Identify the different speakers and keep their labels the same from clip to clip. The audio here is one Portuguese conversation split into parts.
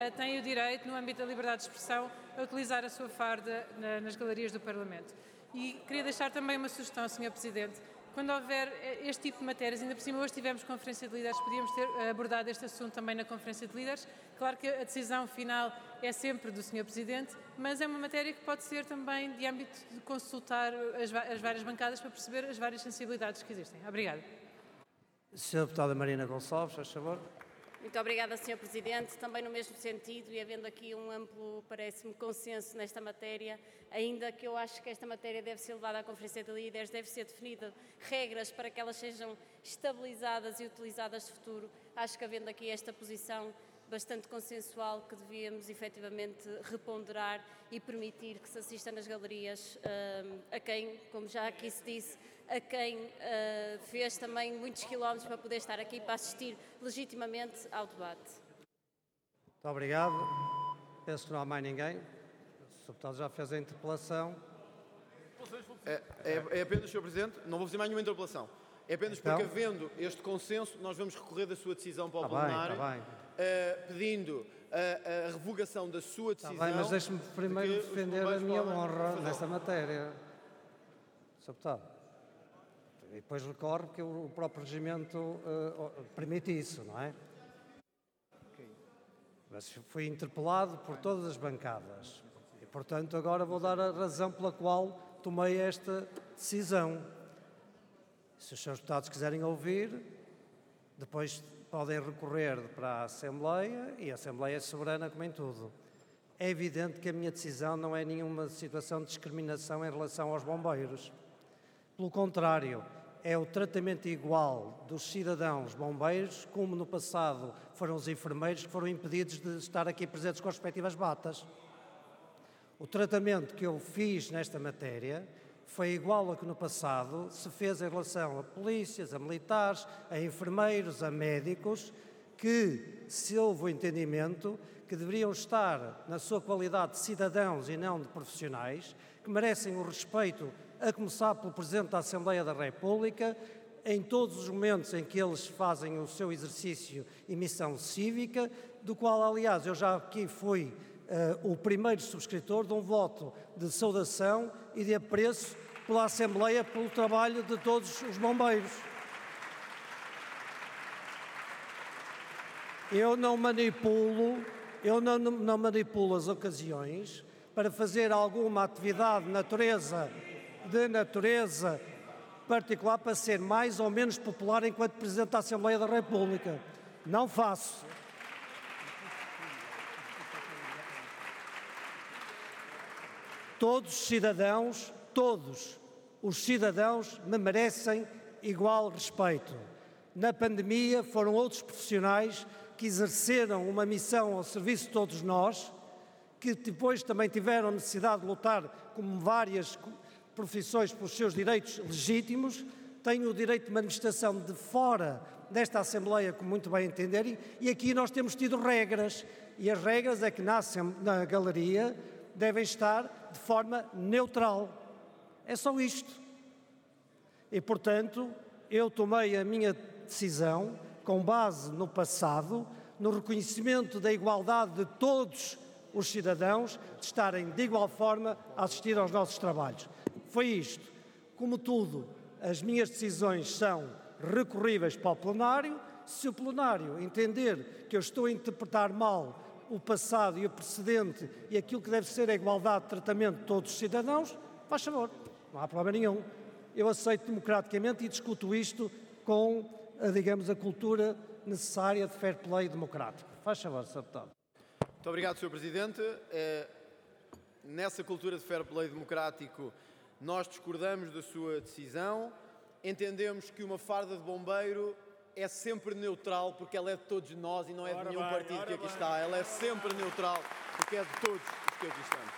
Speaker 1: tem o direito, no âmbito da liberdade de expressão, a utilizar a sua farda nas galerias do Parlamento. E queria deixar também uma sugestão, Sr. Presidente. Quando houver este tipo de matérias, ainda por cima hoje tivemos conferência de líderes, podíamos ter abordado este assunto também na conferência de líderes. Claro que a decisão final é sempre do Sr. Presidente, mas é uma matéria que pode ser também de âmbito de consultar as várias bancadas para perceber as várias sensibilidades que existem. Obrigada.
Speaker 2: Sra. Deputada Marina Gonçalves, faz favor.
Speaker 3: Muito obrigada, Sr. Presidente. Também no mesmo sentido, e havendo aqui um amplo, parece-me, consenso nesta matéria, ainda que eu acho que esta matéria deve ser levada à Conferência de Líderes, deve ser definida regras para que elas sejam estabilizadas e utilizadas de futuro. Acho que havendo aqui esta posição bastante consensual que devíamos efetivamente reponderar e permitir que se assista nas galerias a quem, como já aqui se disse, a quem fez também muitos quilómetros para poder estar aqui para assistir legitimamente ao debate.
Speaker 2: Muito obrigado. Penso que não há mais ninguém. O Sr. Deputado já fez a interpelação.
Speaker 4: É apenas, Sr. Presidente, não vou fazer mais nenhuma interpelação. É apenas
Speaker 2: então,
Speaker 4: porque, havendo este consenso, nós vamos recorrer da sua decisão para o plenário, pedindo a revogação da sua decisão.
Speaker 2: Está bem, mas deixe-me primeiro defender a minha honra nesta matéria. Sr. Deputado. E depois recorre que o próprio regimento permite isso, não é? Mas fui interpelado por todas as bancadas. E, portanto, agora vou dar a razão pela qual tomei esta decisão. Se os senhores deputados quiserem ouvir, depois podem recorrer para a Assembleia, e a Assembleia é soberana como em tudo. É evidente que a minha decisão não é nenhuma situação de discriminação em relação aos bombeiros. Pelo contrário, é o tratamento igual dos cidadãos bombeiros, como no passado foram os enfermeiros que foram impedidos de estar aqui presentes com as respectivas batas. O tratamento que eu fiz nesta matéria foi igual ao que no passado se fez em relação a polícias, a militares, a enfermeiros, a médicos, que se houve o entendimento que deveriam estar na sua qualidade de cidadãos e não de profissionais, que merecem o respeito, a começar pelo Presidente da Assembleia da República, em todos os momentos em que eles fazem o seu exercício e missão cívica, do qual, aliás, eu já aqui fui o primeiro subscritor de um voto de saudação e de apreço pela Assembleia, pelo trabalho de todos os bombeiros. Eu não manipulo as ocasiões para fazer alguma atividade de natureza particular para ser mais ou menos popular enquanto Presidente da Assembleia da República. Não faço. Todos os cidadãos me merecem igual respeito. Na pandemia foram outros profissionais que exerceram uma missão ao serviço de todos nós, que depois também tiveram necessidade de lutar, como várias profissões, pelos seus direitos legítimos, têm o direito de manifestação de fora desta Assembleia, como muito bem entenderem, e aqui nós temos tido regras, e as regras é que na galeria devem estar de forma neutral. É só isto. E, portanto, eu tomei a minha decisão com base no passado, no reconhecimento da igualdade de todos os cidadãos, de estarem de igual forma a assistir aos nossos trabalhos. Foi isto. Como tudo, as minhas decisões são recorríveis para o plenário. Se o plenário entender que eu estou a interpretar mal o passado e o precedente e aquilo que deve ser a igualdade de tratamento de todos os cidadãos, faz favor, não há problema nenhum. Eu aceito democraticamente e discuto isto com, digamos, a cultura necessária de fair play democrático. Faz favor, Sr. Deputado.
Speaker 4: Muito obrigado, Sr. Presidente. Nessa cultura de fair play democrático, nós discordamos da sua decisão. Entendemos que uma farda de bombeiro é sempre neutral porque ela é de todos nós e não é de nenhum partido que aqui está. Ela é sempre neutral porque é de todos os que aqui estamos.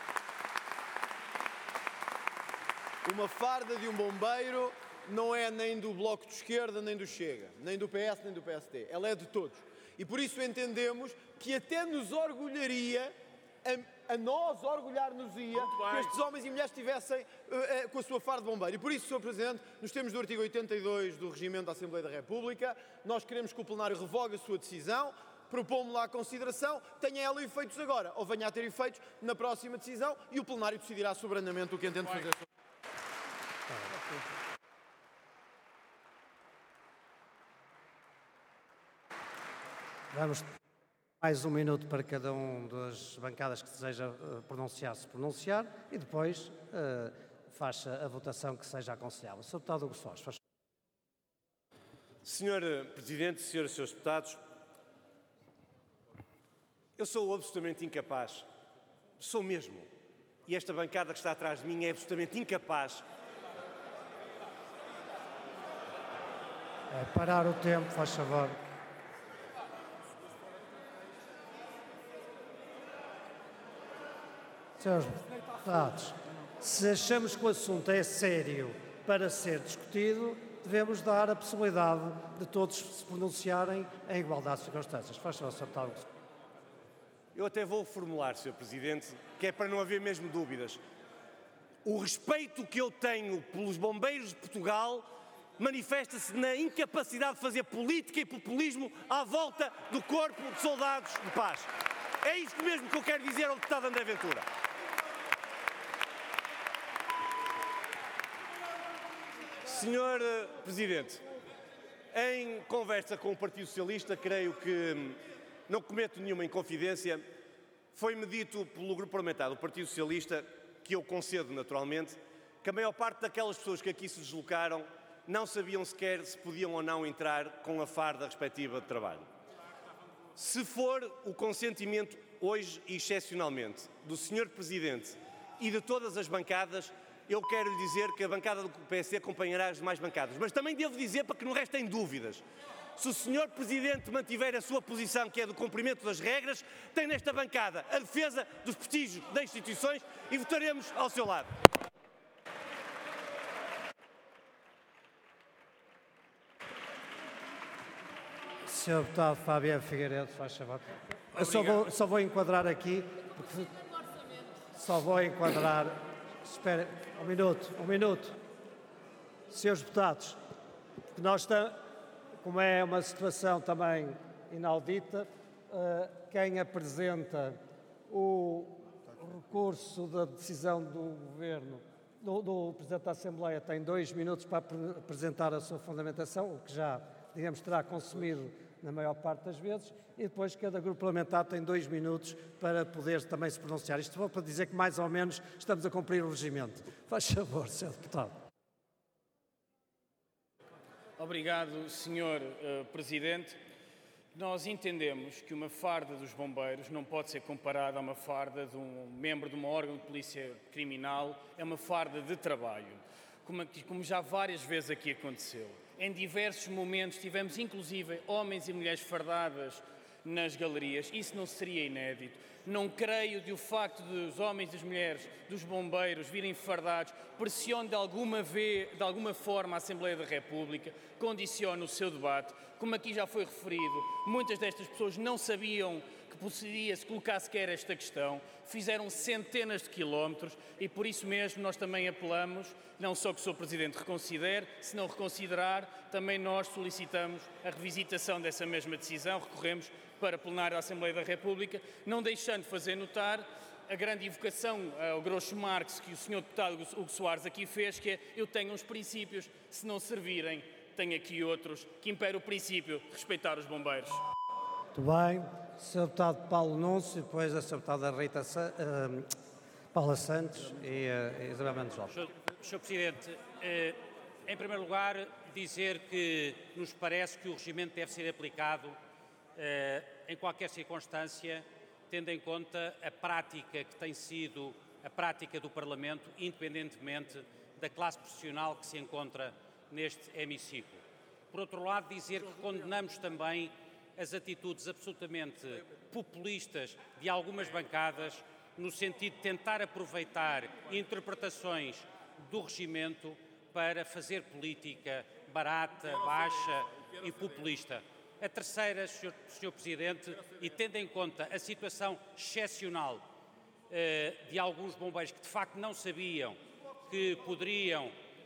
Speaker 4: Uma farda de um bombeiro não é nem do Bloco de Esquerda, nem do Chega, nem do PS, nem do PSD. Ela é de todos. E por isso entendemos que até nos orgulharia, a nós orgulhar-nos-ia, que estes homens e mulheres estivessem com a sua farda de bombeiro. E por isso, Sr. Presidente, nos termos do artigo 82 do Regimento da Assembleia da República, nós queremos que o plenário revogue a sua decisão, propomos lá a consideração, tenha ela efeitos agora, ou venha a ter efeitos na próxima decisão, e o plenário decidirá soberanamente o que entende fazer.
Speaker 2: Vamos mais um minuto para cada um das bancadas que deseja pronunciar e depois faça a votação que seja aconselhável. Sr. Deputado Hugo Soares, faz.
Speaker 5: Senhor Presidente, senhoras e senhores deputados, eu sou absolutamente incapaz, sou mesmo, e esta bancada que está atrás de mim é absolutamente incapaz.
Speaker 2: Parar o tempo, faz favor. Senhores deputados, se achamos que o assunto é sério para ser discutido, devemos dar a possibilidade de todos se pronunciarem em igualdade de circunstâncias. Faz favor, Sr. Deputado.
Speaker 5: Eu até vou formular, Sr. Presidente, que é para não haver mesmo dúvidas. O respeito que eu tenho pelos bombeiros de Portugal manifesta-se na incapacidade de fazer política e populismo à volta do corpo de soldados de paz. É isto mesmo que eu quero dizer ao deputado André Ventura. Senhor Presidente, em conversa com o Partido Socialista, creio que não cometo nenhuma inconfidência, foi-me dito pelo Grupo Parlamentar do Partido Socialista, que eu concedo naturalmente, que a maior parte daquelas pessoas que aqui se deslocaram não sabiam sequer se podiam ou não entrar com a farda respectiva de trabalho. Se for o consentimento hoje, excepcionalmente, do Sr. Presidente e de todas as bancadas, eu quero lhe dizer que a bancada do PSD acompanhará as demais bancadas. Mas também devo dizer, para que não restem dúvidas, se o Sr. Presidente mantiver a sua posição, que é do cumprimento das regras, tem nesta bancada a defesa dos prestígios das instituições e votaremos ao seu lado.
Speaker 2: Sr. Deputado Fabiano Figueiredo, faz favor. Eu só vou enquadrar aqui, porque só vou enquadrar. Espera, um minuto. Senhores deputados, porque nós estamos, como é uma situação também inaudita, quem apresenta o recurso da decisão do Governo, do Presidente da Assembleia, tem 2 minutos para apresentar a sua fundamentação, o que já, digamos, terá consumido na maior parte das vezes, e depois cada grupo parlamentar tem 2 minutos para poder também se pronunciar. Isto vou para dizer que mais ou menos estamos a cumprir o regimento. Faz favor, Sr. Deputado.
Speaker 6: Obrigado, Sr. Presidente. Nós entendemos que uma farda dos bombeiros não pode ser comparada a uma farda de um membro de um órgão de polícia criminal, é uma farda de trabalho, como já várias vezes aqui aconteceu. Em diversos momentos tivemos inclusive homens e mulheres fardadas nas galerias, isso não seria inédito. Não creio que o facto dos homens e das mulheres, dos bombeiros virem fardados, pressione de alguma forma a Assembleia da República, condicione o seu debate. Como aqui já foi referido, muitas destas pessoas não sabiam que poderia se colocar sequer esta questão, fizeram centenas de quilómetros e por isso mesmo nós também apelamos, não só que o Sr. Presidente reconsidere, se não reconsiderar, também nós solicitamos a revisitação dessa mesma decisão, recorremos para plenário da Assembleia da República, não deixando de fazer notar a grande invocação ao Groucho Marx que o Sr. Deputado Hugo Soares aqui fez, que é: eu tenho uns princípios, se não servirem, tenho aqui outros, que impera o princípio de respeitar os bombeiros.
Speaker 2: Muito bem. Sr. Deputado Paulo Núncio, depois a Sra. Deputada Rita Paula Santos e Isabel Mendes Lopes.
Speaker 7: Sr. Presidente, em primeiro lugar, dizer que nos parece que o regimento deve ser aplicado em qualquer circunstância, tendo em conta a prática que tem sido a prática do Parlamento, independentemente da classe profissional que se encontra neste hemiciclo. Por outro lado, dizer que condenamos também as atitudes absolutamente populistas de algumas bancadas, no sentido de tentar aproveitar interpretações do regimento para fazer política barata, baixa e populista. A terceira, Sr. Presidente, e tendo em conta a situação excepcional de alguns bombeiros que de facto não sabiam que poderiam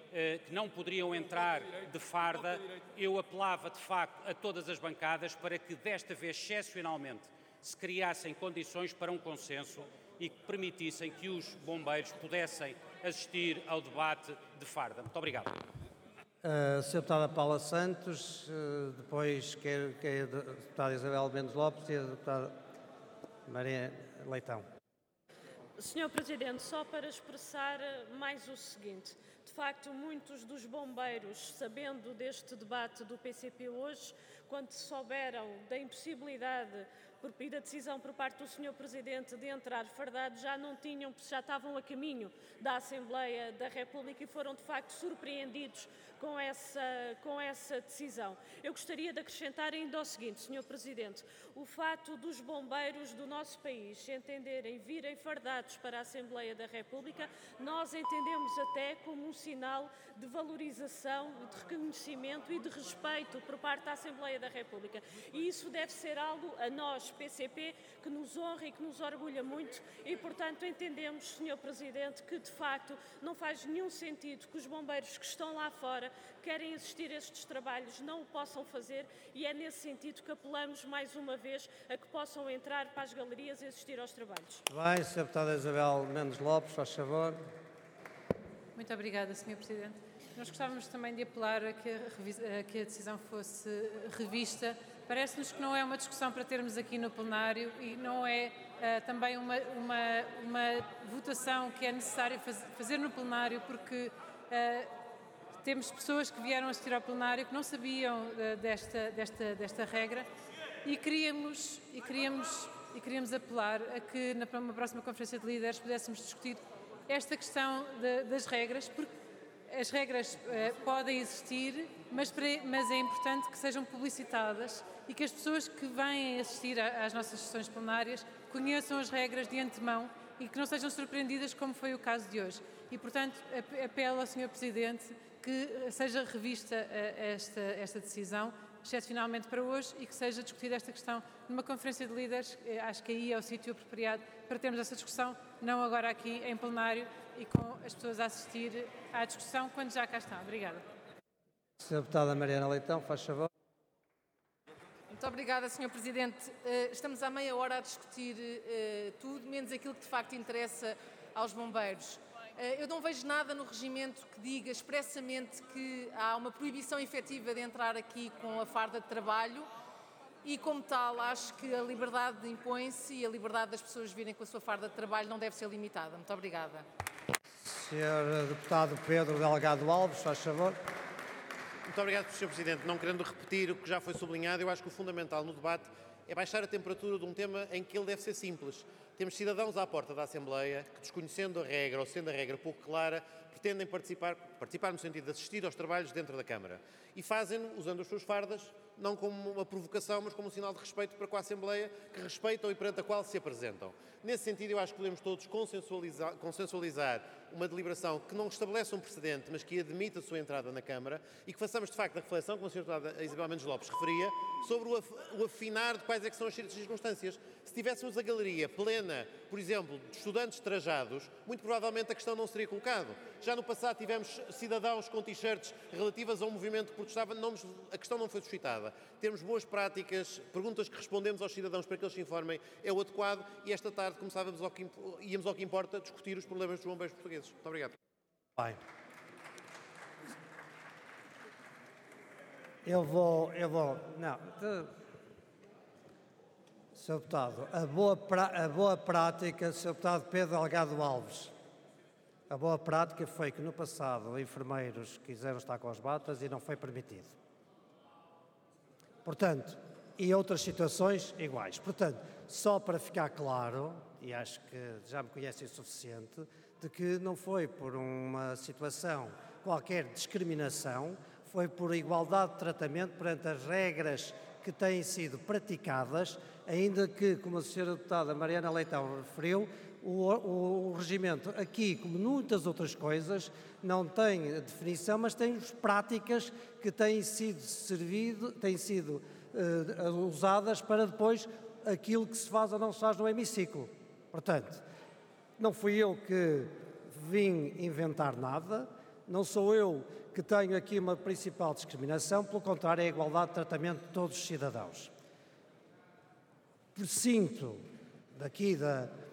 Speaker 7: que não poderiam entrar de farda, eu apelava de facto a todas as bancadas para que desta vez, excepcionalmente, se criassem condições para um consenso e que permitissem que os bombeiros pudessem assistir ao debate de farda. Muito obrigado.
Speaker 2: Sr. Deputada Paula Santos, depois a Deputada Isabel Mendes Lopes e a Deputada Maria Leitão.
Speaker 8: Sr. Presidente, só para expressar mais o seguinte. De facto, muitos dos bombeiros, sabendo deste debate do PCP hoje, quando souberam da impossibilidade e da decisão por parte do Sr. Presidente de entrar fardados, já estavam a caminho da Assembleia da República e foram de facto surpreendidos com essa decisão. Eu gostaria de acrescentar ainda o seguinte, Sr. Presidente, o facto dos bombeiros do nosso país entenderem virem fardados para a Assembleia da República, nós entendemos até como um sinal de valorização, de reconhecimento e de respeito por parte da Assembleia da República. E isso deve ser algo a nós, PCP, que nos honra e que nos orgulha muito e, portanto, entendemos, Sr. Presidente, que de facto não faz nenhum sentido que os bombeiros que estão lá fora querem assistir a estes trabalhos, não o possam fazer e é nesse sentido que apelamos mais uma vez a que possam entrar para as galerias e assistir aos trabalhos.
Speaker 2: Vai, Sra. Deputada Isabel Mendes Lopes, faz favor.
Speaker 1: Muito obrigada, Sr. Presidente. Nós gostávamos também de apelar a que a decisão fosse revista. Parece-nos que não é uma discussão para termos aqui no plenário e não é também uma votação que é necessário fazer no plenário porque temos pessoas que vieram assistir ao plenário que não sabiam desta regra e queríamos apelar a que na próxima Conferência de Líderes pudéssemos discutir esta questão das regras, porque as regras podem existir, mas é importante que sejam publicitadas e que as pessoas que vêm assistir às nossas sessões plenárias conheçam as regras de antemão e que não sejam surpreendidas como foi o caso de hoje. E, portanto, apelo ao Sr. Presidente que seja revista esta decisão, excepcionalmente para hoje, e que seja discutida esta questão numa Conferência de Líderes. Acho que aí é o sítio apropriado para termos essa discussão, não agora aqui em plenário e com as pessoas a assistir à discussão quando já cá estão. Obrigada.
Speaker 2: Sra. Deputada Mariana Leitão, faz favor.
Speaker 9: Muito obrigada, Sr. Presidente. Estamos há meia hora a discutir tudo, menos aquilo que de facto interessa aos bombeiros. Eu não vejo nada no regimento que diga expressamente que há uma proibição efetiva de entrar aqui com a farda de trabalho e, como tal, acho que a liberdade impõe-se e a liberdade das pessoas virem com a sua farda de trabalho não deve ser limitada. Muito obrigada.
Speaker 2: Sr. Deputado Pedro Delgado Alves, faz favor.
Speaker 10: Muito obrigado, Sr. Presidente. Não querendo repetir o que já foi sublinhado, eu acho que o fundamental no debate é baixar a temperatura de um tema em que ele deve ser simples. Temos cidadãos à porta da Assembleia que, desconhecendo a regra ou sendo a regra pouco clara, pretendem participar no sentido de assistir aos trabalhos dentro da Câmara. E fazem-no usando as suas fardas, não como uma provocação, mas como um sinal de respeito para com a Assembleia, que respeitam e perante a qual se apresentam. Nesse sentido, eu acho que podemos todos consensualizar uma deliberação que não estabelece um precedente, mas que admite a sua entrada na Câmara e que façamos, de facto, a reflexão, como a Sra. Isabel Mendes Lopes referia, sobre o afinar de quais é que são as circunstâncias. Se tivéssemos a galeria plena, por exemplo, de estudantes trajados, muito provavelmente a questão não seria colocada. Já no passado tivemos cidadãos com t-shirts relativas a um movimento que protestava, a questão não foi suscitada. Temos boas práticas, perguntas que respondemos aos cidadãos para que eles se informem é o adequado e esta tarde íamos ao que importa, discutir os problemas dos bombeiros portugueses. Muito obrigado.
Speaker 2: Bem. Eu vou... Não. Sr. Deputado, a boa prática, Sr. Deputado Pedro Delgado Alves, a boa prática foi que no passado enfermeiros quiseram estar com as batas e não foi permitido. Portanto, e outras situações iguais. Portanto, só para ficar claro, e acho que já me conhecem o suficiente, de que não foi por uma situação qualquer discriminação, foi por igualdade de tratamento perante as regras que têm sido praticadas, ainda que, como a Sra. Deputada Mariana Leitão referiu, o regimento aqui, como muitas outras coisas, não tem definição, mas tem práticas que têm sido usadas para depois aquilo que se faz ou não se faz no hemiciclo. Portanto, não fui eu que vim inventar nada, não sou eu que tenho aqui uma principal discriminação, pelo contrário, é a igualdade de tratamento de todos os cidadãos. Presinto daqui da